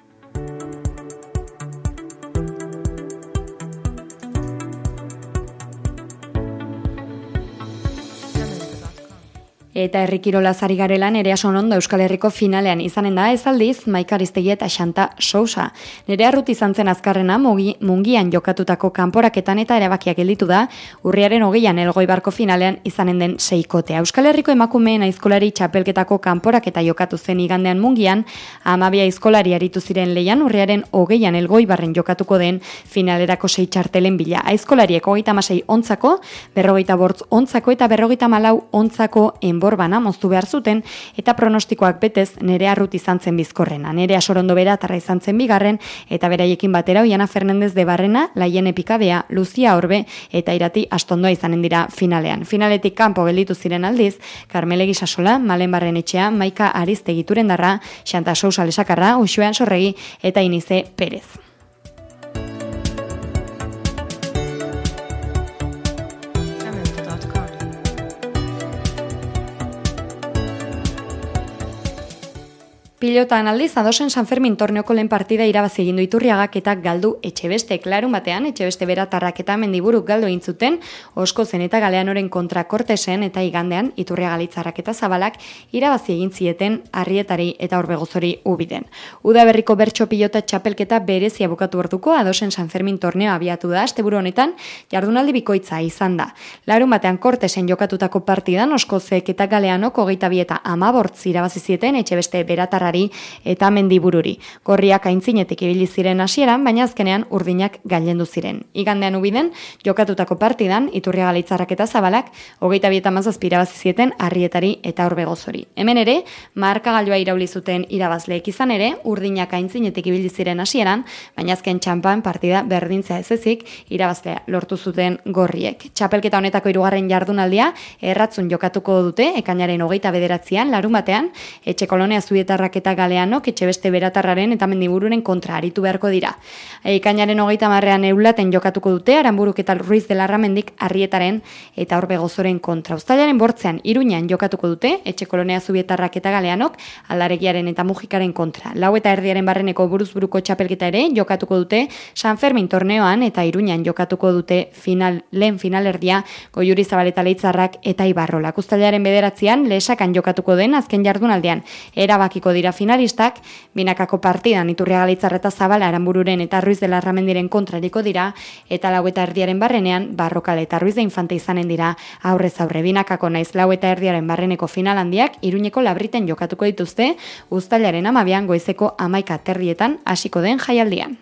Eta herrikirola zari garelan Nerea Sonondo Euskal Herriko finalean izanen da ez aldiz Maika Aristegi eta Xanta Sousa. Nerea Rut izan zen azkarrena mugi, mungian jokatutako kanporaketan eta erabakiak gelditu da urriaren hogeian Elgoibarko finalean izanen den seikotea. Euskal Herriko emakumeen aizkolari txapelketako kanporaketa jokatu zen igandean mungian, amabia aizkolari aritu ziren leian urriaren hogeian Elgoibarren jokatuko den finalerako sei txartelen bila. Aizkolariek hogeita hamasei ontzako, berrogeita bortz ontzako eta berrogeita malau ontzako enborbana moztu behar zuten, eta pronostikoak betez Nerea Rut izan zen bizkorrena. Nerea Sorondo bera tarra izan zen bigarren, eta beraiekin batera Oiana Fernandez de Barrena, Laiene Pikabea, Lucia Orbe eta Irati Astondoa izanen dira finalean. Finaletik kanpo gelditu ziren aldiz, Carmele Gisasola, Malen Barrenetxea, Maika Aristegi Turendarra, Xanta Sousa Lesakarra, Uxuean Sorregi eta Inize Perez. Pilotan aldiz, adosen San Fermin torneoko lehen partida irabazi egin du Iturriagak eta galdu Etxebestek. Larun batean, Etxebeste beratarrak eta Mendiburuk galdu egin zuten, Oskozen eta Galeanoren kontra Kortesen eta igandean Iturriaga Litzarrak eta Zabalak irabazi egin zieten Arrietari eta Orbegozori ubiden. Udaberriko bertso pilota txapelketa berezia bukatu orduko, adosen San Fermin torneo abiatu da asteburu honetan, jardunaldi bikoitza izan da. Larun batean Kortesen jokatutako partidan, Oskozek eta Galeanok hogeita bi eta hamabortz irabazi zieten Etxebeste beratarra eta Mendibururi. Gorriak aintzinetik ibili ziren hasieran, baina azkenean urdinak gailendu ziren. Igandean ubiden, jokatutako partidan, Iturriaga Litzarrak eta Zabalak, hogeita bi eta hamazazpi irabazi zieten Arrietari eta Orbegozori. Hemen ere, markagailua irauli zuten irabazleek izan ere, urdinak aintzinetik ibili ziren hasieran, baina azken txanpan partida berdintzea ez ezik, irabazlea lortu zuten gorriek. Txapelketa honetako hirugarren jardunaldia, erratzun jokatuko dute, ekainaren hogeita bederatzian, larun batean, Etxe Kolonia Zubietarrak eta Galeanok Etxebeste beratarraren eta Mendibururen kontra aritu beharko dira. Ekainaren hogeita marrean Eulaten jokatuko dute, Aranburuk eta Ruiz de Larramendik Arrietaren eta Orbegozoren kontra. Uztailaren bortzean Iruñan jokatuko dute, Etxe Kolonia Zubietarrak eta Galeanok Aldaregiaren eta Mujikaren kontra. Lau eta erdiaren barreneko buruzburuko txapelketa ere jokatuko dute San Fermin torneoan eta Iruñan jokatuko dute final, lehen finalerdia Goiuri Zabaleta Leitzarrak eta Ibarrolak. Uztailaren bederatzean lesakan jokatuko den azken jardunaldean erabakiko dira dira finalistak, binakako partidan Iturriaga Leitzarreta Zabala Aranbururen eta Ruiz de Larramendiren kontrariko dira, eta lau eta erdiaren barrenean, Barrokal eta Ruiz de Infante izanen dira aurrez aurre. Binakako naiz lau eta erdiaren barreneko final handiak, Iruñeko Labriten jokatuko dituzte, uztailaren amabian goizeko amaika terrietan hasiko den jaialdian.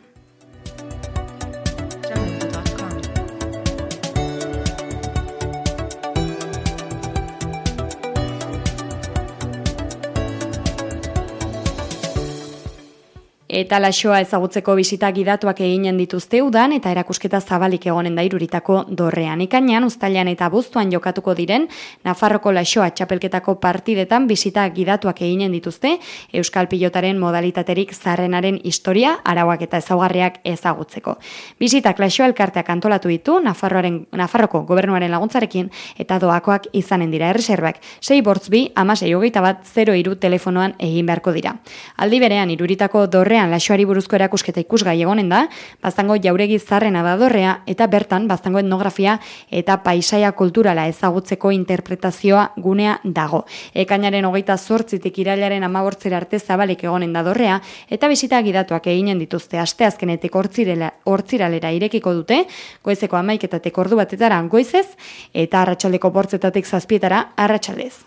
Eta Laxoa ezagutzeko bisita gidatuak eginen dituzte udan eta erakusketa zabalik egonen da Iruritako dorrean. Ikainean, uztailean eta abuztuan jokatuko diren Nafarroko Laxoa txapelketako partidetan bisita gidatuak eginen dituzte Euskal Pilotaren modalitaterik zarrenaren historia, arauak eta ezaugarriak ezagutzeko. Bisitak Laxoa elkarteak antolatu ditu Nafarroaren, Nafarroko gobernuaren laguntzarekin eta doakoak izanen dira. Erreserbak sei bortz bi hamasei hogeita bat zero hiru telefonoan egin beharko dira. Aldi berean Iruritako dorrean Laxoari buruzko erakusketa ikusgai egonen da, Baztango jauregi zarrena da dorrea eta bertan Baztango etnografia eta paisaia kulturala ezagutzeko interpretazioa gunea dago. Ekainaren hogeita zortzitik irailaren hamabortzera arte zabalik egonen da dorrea eta bisita gidatuak eginen dituzte asteazkenetik hortziralera irekiko dute, goizeko hamaiketatik ordu batetara goizez eta arratsaldeko bortzetatik zazpietara arratsaldez.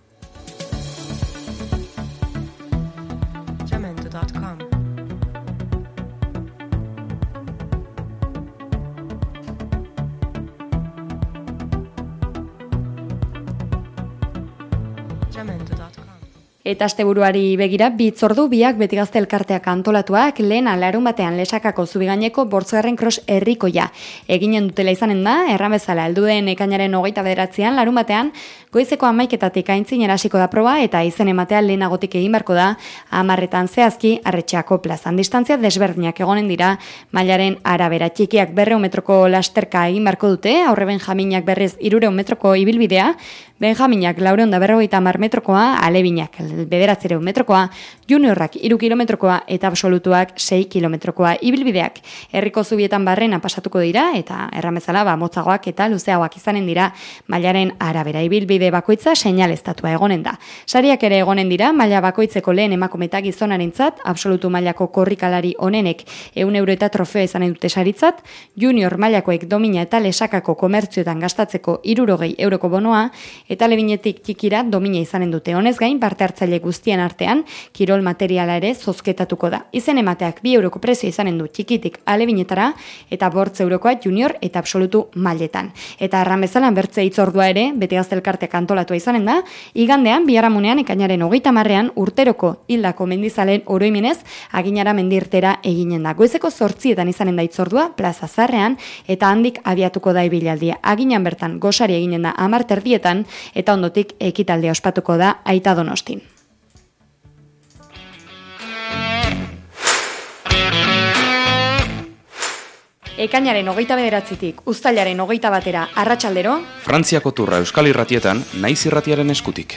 Eta asteburuari begira, bitzordu biak beti gazte elkarteak antolatuak lehena larun batean Lesakako Zubigaineko bortzgarren cross herrikoia. Eginen dutela izanen da, erran bezala helduen ekainaren hogeita bederatzean larun batean, goizeko hamaiketatik aintzin erasiko da proba eta izen ematea lehenagotik egin barko da, hamarretan zehazki Arretxeako plazan. Distantzia desberdinak egonen dira, mailaren arabera txikiak berreun metroko lasterka egin barko dute, aurre Benjaminak berriz irureun metroko ibilbidea, Benjaminak laureun da berrogeita hamar metrokoa, alebinak bederatzireun metrokoa, juniorrak hiru kilometrokoa eta absolutuak sei kilometrokoa ibilbideak. Herriko zubietan barrena pasatuko dira eta erramezala ba, motzagoak eta luzeagoak izanen dira mailaren arabera ibilbide bakoitza seinaleztatua egonen da. Sariak ere egonen dira, maila bakoitzeko lehen emakumeta gizonarentzat, absolutu mailako korrikalari onenek ehun euro eta trofeo izanen dute saritzat, junior mailakoek domina eta Lesakako komertzioetan gastatzeko hirurogei euroko bonoa, eta lebinetik txikira domina izanen dute. Honez gain, parte hartzaile guztien artean, kirol materiala ere zozketatuko da. Izen emateak bi euroko prezio izanen du txikitik alebinetara, eta bortz eurokoa junior eta absolutu mailetan. Eta erran bezalan bertze hitzordua ere, beti gaztelkarteak antolatua izanen da, igandean, biharamunean, ekainaren hogeita marrean, urteroko hildako mendizaleen oroimenez, aginara mendirtera eginen da. Goizeko zortzietan izanen da hitzordua, plaza zarrean, eta handik abiatuko da ibilaldia. Aginan bertan, gosari eginen da hamar terdietan, eta ondotik ekitaldia ospatuko da Aita Donostin. Ekainaren hogeita bederatzitik, uztailaren hogeita batera arratsaldero, Frantziako turra Euskal Irratietan, Naiz Irratiaren eskutik.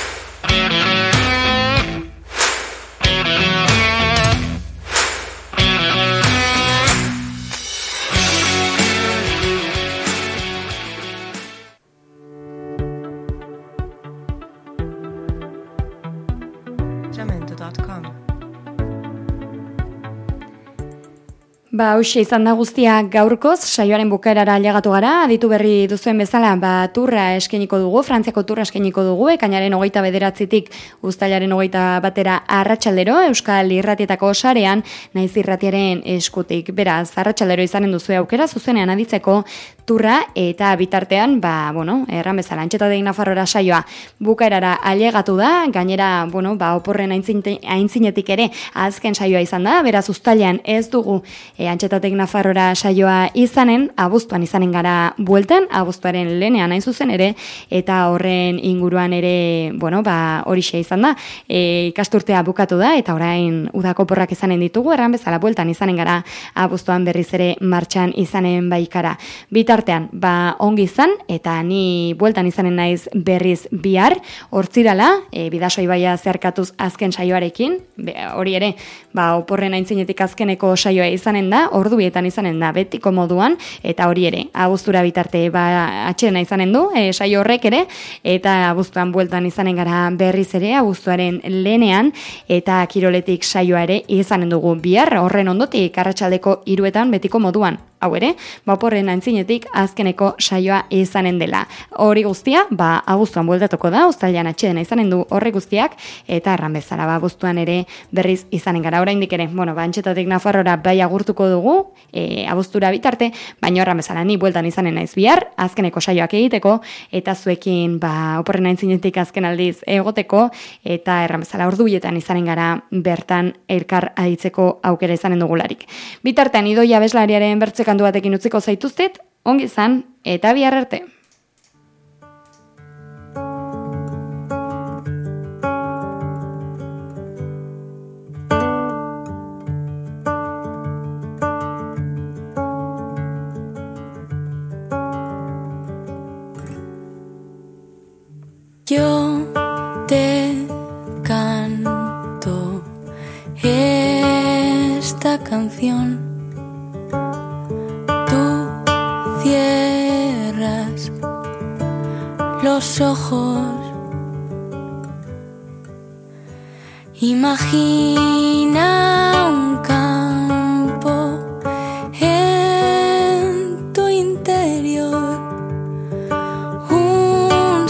Ba, hauxe izan da guztia gaurkoz, saioaren bukaerara ailegatu gara, aditu berri duzuen bezala, ba, turra eskeniko dugu, Frantziako turra eskeniko dugu, ekainaren hogeita bederatzitik uztailaren hogeita batera arratsaldero, Euskal Irratietako sarean, Naiz Irratiaren eskutik. Beraz, arratsaldero izanen duzu aukera, zuzenean aditzeko turra, eta bitartean, ba, bueno, erran bezala, Antxetatik Nafarrora saioa bukaerara ailegatu da, gainera, bueno, ba, oporren aintzinetik ere, azken saioa izan da, beraz, uztailean ez dugu, e, Antxetatik Nafarrora saioa izanen, abuztuan izanen gara bueltan, abuztuaren lehenean hain zuzen ere, eta horren inguruan ere, bueno, ba, horixe izan da, e, ikasturtea bukatu da, eta orain udako porrak izanen ditugu, erran bezala bueltan izanen gara abuztuan berriz ere martxan izanen baikara. Bitar Bitartean, ba ongi izan, eta ni bueltan izanen naiz berriz bihar, hortzirala, e, Bidasoa ibaia zeharkatuz azken saioarekin, be, hori ere, ba oporren aintzinetik azkeneko saioa izanen da, ordubietan izanen da, betiko moduan, eta hori ere, abuztura bitarte, ba atxena izanen du, e, saio horrek ere, eta abuztuan bueltan izanen gara berriz ere, abuztuaren lehenean, eta kiroletik saioa ere izanen dugu bihar, horren ondotik, arratsaldeko hiruetan betiko moduan. Hau ere, ba oporren aintzinetik azkeneko saioa izanen dela. Hori guztia, ba abuztuan bueltatuko da, uztailean atxedena izanen du horre guztiak, eta erran bezala, ba abuztuan ere berriz izanen gara. Oraindik ere, bueno, ba Antxetatik Nafarrora bai agurtuko dugu, e, abuztura bitarte, baina erran bezala, ni bueltan izanen naiz bihar, azkeneko saioak egiteko, eta zuekin, ba oporren aintzinetik azken aldiz egoteko, eta erran bezala, orduietan izanen gara bertan elkar aditzeko aukera izanen dugularik. Bitartean, Idoia abeslariaren bertzek kantu batekin utziko zaituztet, ongi izan, eta bihar arte. Yo te canto esta canción. Cierras los ojos, imagina un campo en tu interior, un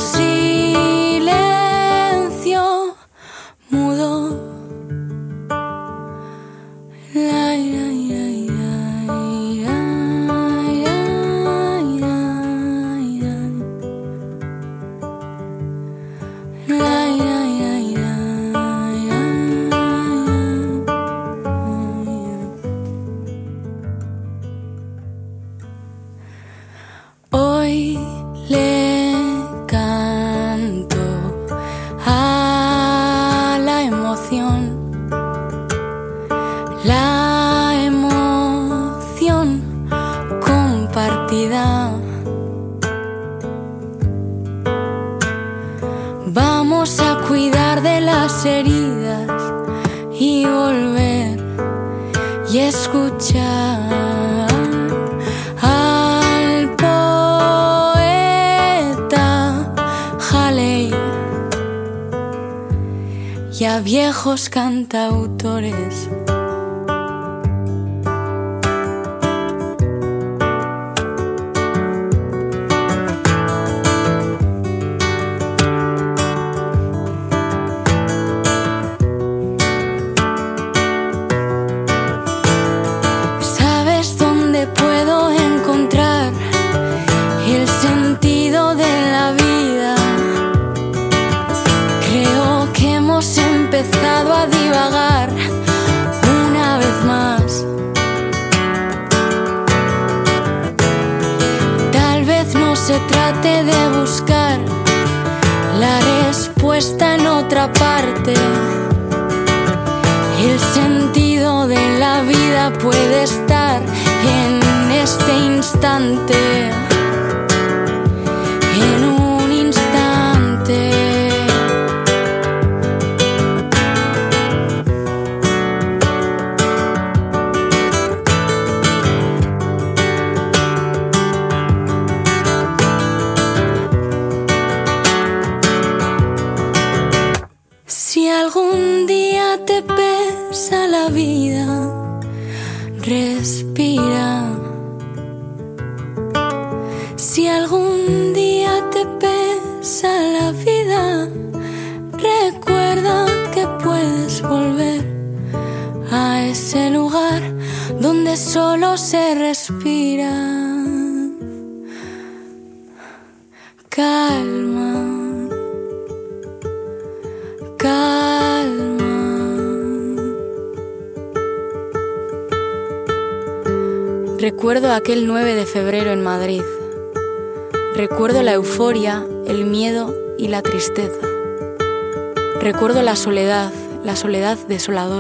silencio mudo. La, la, hoy le canto a la emoción, la emoción compartida. Vamos a cuidar de las heridas y volver y escuchar al poeta Haley y a viejos cantautores. Empezado a divagar una vez más. Tal vez no se trate de buscar la respuesta en otra parte. El sentido de la vida puede estar en este instante, en un instante. Si algún día te pesa la vida, respira. Si algún día te pesa la vida, recuerda que puedes volver a ese lugar donde solo se respira. Calma. Calma. Recuerdo aquel nueve de febrero en Madrid. Recuerdo la euforia, el miedo y la tristeza. Recuerdo la soledad, la soledad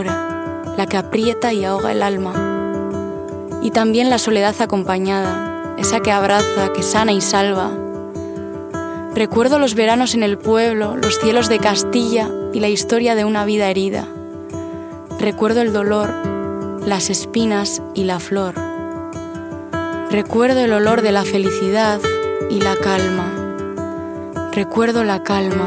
desoladora, la que aprieta y ahoga el alma. Y también la soledad acompañada, esa que abraza, que sana y salva. Recuerdo los veranos en el pueblo, los cielos de Castilla y la historia de una vida herida. Recuerdo el dolor, las espinas y la flor. Recuerdo el olor de la felicidad y la calma. Recuerdo la calma.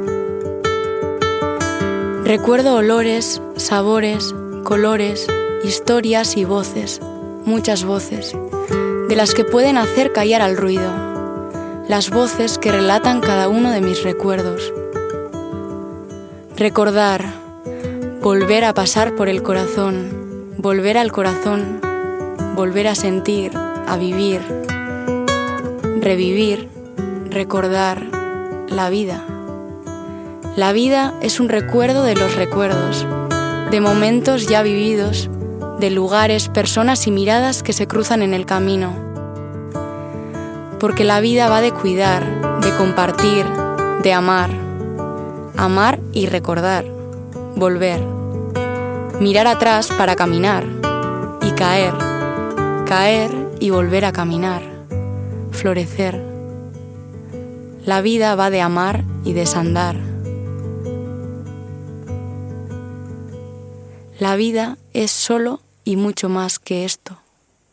Recuerdo olores, sabores, colores, historias y voces, muchas voces, de las que pueden hacer callar al ruido, las voces que relatan cada uno de mis recuerdos. Recordar, volver a pasar por el corazón, volver al corazón, volver a sentir, a vivir, revivir, recordar la vida. La vida es un recuerdo de los recuerdos, de momentos ya vividos, de lugares, personas y miradas que se cruzan en el camino. Porque la vida va de cuidar, de compartir, de amar. Amar y recordar, volver. Mirar atrás para caminar y caer, caer y volver a caminar, florecer. La vida va de amar y desandar. La vida es solo y mucho más que esto.